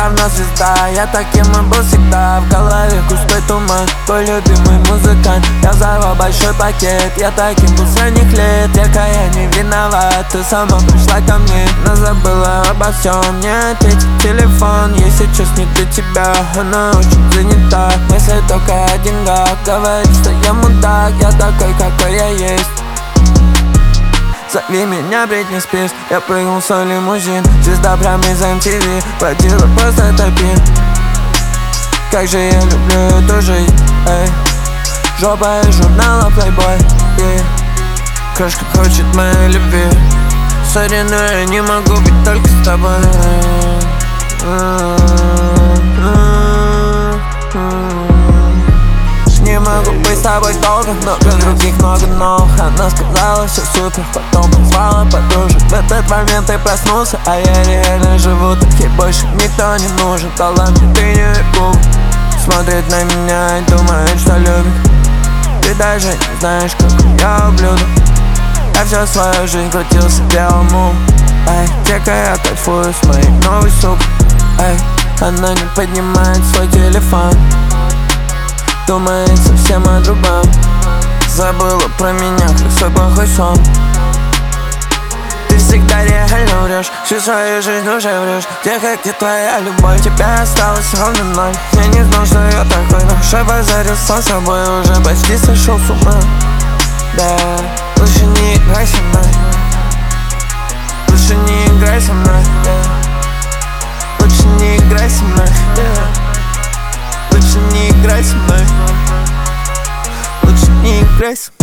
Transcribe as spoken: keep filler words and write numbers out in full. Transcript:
давно звезда, я таким и был всегда. В голове густой туман, твой любимый музыкант. Я взорвал большой пакет, я таким был с ранних лет. Дека, я не виноват, ты сама пришла ко мне, но забыла обо всем. Не ответить телефон, ей сейчас не до тебя, она очень занята. Если только о деньгах, говорит, что я мудак. Я такой, какой я есть. Зови меня Бритни Спирс, я прыгнул в свой лимузин. Звезда прямо из эм ти ви, водила просто топи. Как же я люблю эту жизнь, эй. Жопа из журнала Playboy, yeah. Крошка хочет моей любви. Сори, но я не могу быть только с тобой. Не могу быть с тобой долго, много других, много но. Она сказала, все супер, потом позвала подружек. В этот момент ты проснулся, а я реально живу. Так ей больше никто не нужен. Дала мне ты не губ. Смотрит на меня и думает, что любит. Ты даже не знаешь, какой я ублюдок. Я всю свою жизнь крутился белым умом. Эй, дека, я кайфую с моей новой сукой. Эй, она не поднимает свой телефон, думает совсем о другом. Забыла про меня, как свой плохой сон. Ты всегда реально врешь, всю свою жизнь уже врешь. Дека, где твоя любовь? Тебя осталось ровно ноль. Я не знал, что я такой, но уже позарился сам собой. Уже почти сошел с ума. Да, лучше не играй со мной. Лучше не играй со мной, yeah. Лучше не играй со мной, yeah. Лучше не играй со мной. Лучше не играй со мной.